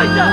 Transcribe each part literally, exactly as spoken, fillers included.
Ayda!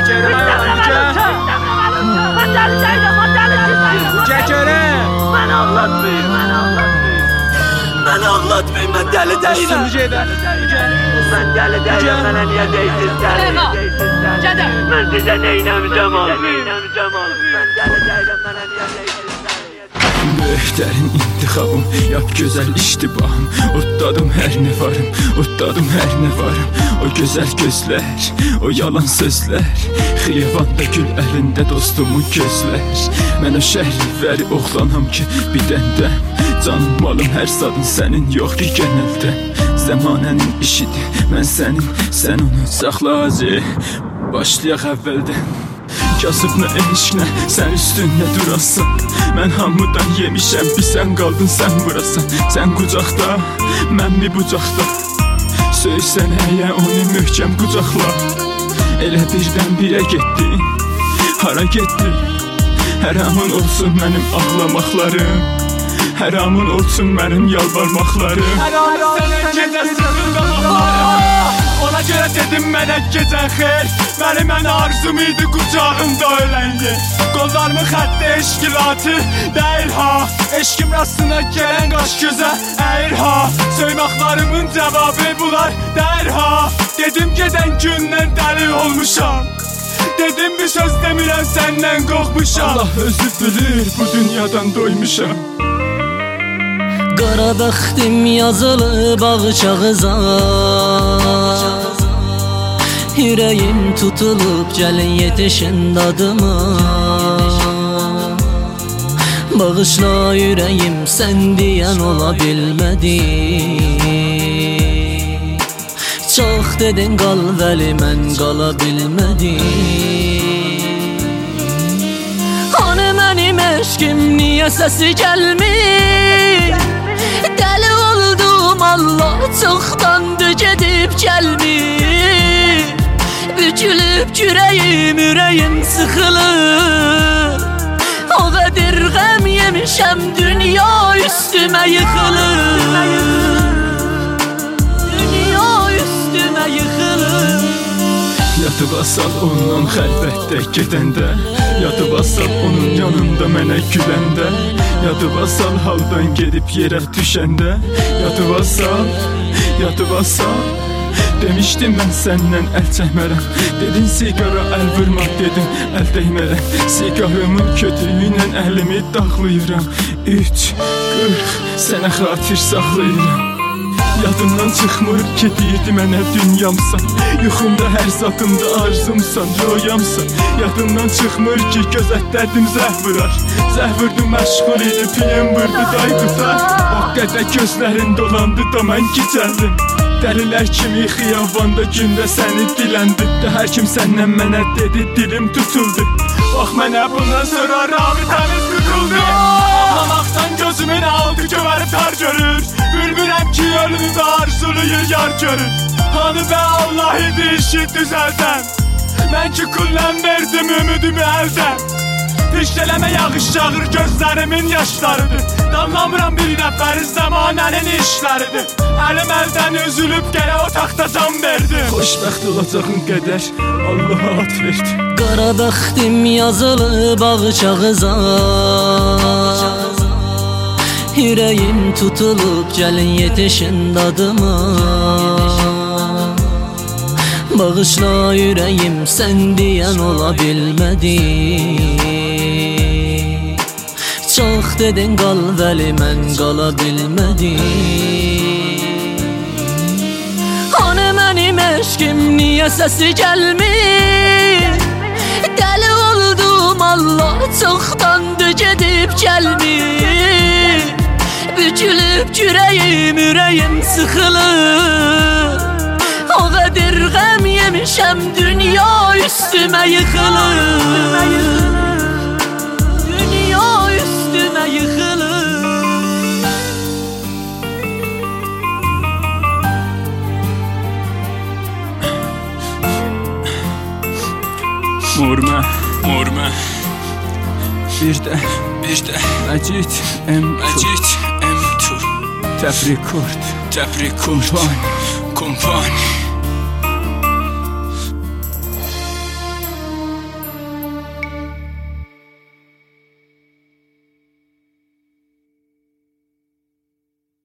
Mən dəli deyiləm, mən dəli deyiləm! Cəkərəm! Mən ağlatmayın, mən ağlatmayın! Mən ağlatmayın, mən dəli deyiləm! Mən dəli deyiləm, mənə niyə deyirsiniz dəli? Mən sizə neynəmişəm oğlum? Mən dəli deyiləm, mənə niyə deyirsiniz? Möhtərin intihabım, yap gözəl iştibahım. Otladım hər nə varım, otladım hər nə varım. O gözəl gözlər, o yalan sözlər, xiyavanda gül əlində dostumun gözlər. Mən o şəhərvəri oğlanam ki, bidəndəm. Canım, malım, hər zadın sənin yoxdur genəldə. Zəmanənin işidir, mən sənin, sən onu saxla azı. Başlayaq əvvəldən. Kasıbına, eşqinə, sən üstünə durasan. Mən hamıdan yemişəm, bir sən qaldın, sən vurasan. Sən qucaqda, mən bir bucaqda. Söysən əyə, onu möhkəm qucaqla. Elə birdən birə getdin, hara getdin? Hər amın olsun mənim ağlamaqlarım, hər amın olsun mənim yalvarmaqlarım. Hər amın sənə gecə sığınqalaqlarım. Ona görə dedim mənə gecən xeyr. Mənim ən arzum idi qucağımda ölən yer. Qollarımın xəttə eşkilatı deyil ha. Eşkim rastına gələn qaş gözə əyir ha. Söymaqlarımın cavabı bunlar deyil ha. Dedim gedən gündən dəli olmuşam. Dedim bir söz demirəm səndən qorxmuşam. Allah özü bilir bu dünyadan doymuşam. Qara bəxtim yazılıb ağ kağıza. Yüreğim tutulup gəlin yetişin dadıma. Bağışla yüreğim, sen diyen ola bilmedi. Çox dedin qal vəli, mən qala bilmədim. Hani mənim eşkim, niyə səsi gəlmir? Dəli oldum, Allah çoxdandı gedib gəlmir. Bükülüb kürəyim, ürəyim sıxılır. O qədər qəm yemişəm, dünya üstümə yıxılır. Dünya üstümə yıxılır. Yatıp asal ondan xəlvətdə gedəndə, yatıp asal onun yanında mənə güləndə, yatıp asal haldan gedib yerə düşəndə, yatıp asal, yatıp asal. Demişdim mən səndən əl çəkmərəm. Dedin sigara əl vurma, dedim əl dəymərəm. Sigarımın kötüyünlə əlimi dağlayıram. Üç, qırx, sənə xatir saxlayıram. Yadımdan çıxmır ki, deyirdi mənə dünyamsan. Yuxumda hər zatımda arzumsan, röyamsan. Yadımdan çıxmır ki, gözətlərdim zəh vurar. Zəh vurdu, məşğul idi, piyem vurdu, dayqıtar. O qədər gözlərin dolandı da mən gicəldim. Dəlilər kimi xiyabanda gündə səni diləndim. Də hər kim səndən mənə dedi, dilim tutuldu. Bax mənə bundan sonra rabitəmiz tutuldu. Ağlamaqdan gözümün altı gövəri tar görür. Bilmirəm ki, ölümü və arzuluyur yar görür. Hanı bə Allah idi işi düzəldən. Mən ki kullən verdim ümidimi əldən. Pişkələmə yağış yağır, gözlərimin yaşlarıdır. Damlamıram bir nəfəri, zəmanənin işləridir. Əlim əldən üzülüb gələ o taxta can verdi. Xoşbəxt olacağın qədər Allaha at verdi. Qara bəxtim yazılıb ağ kağıza. Yüreğim tutulup gəlin yetişin dadıma. Bağışla yüreğim, sen diyen ola bilmedi. Çox dedin qal vəli, mən qala bilmədim. Hani mənim eşkim, niyə səsi gəlmir? Dəli oldum, Allah çoxdandı gedib gəlmir. Bükülüb kürəyim, ürəyim sıxılır. O qədər qəm yemişəm, dünya üstümə yıxılır. Dünya üstümə yıxılır. Mormə, mormə. Bir də, bir də Məcid M Məcid M Tur Təbrikord Təbrikord Kompani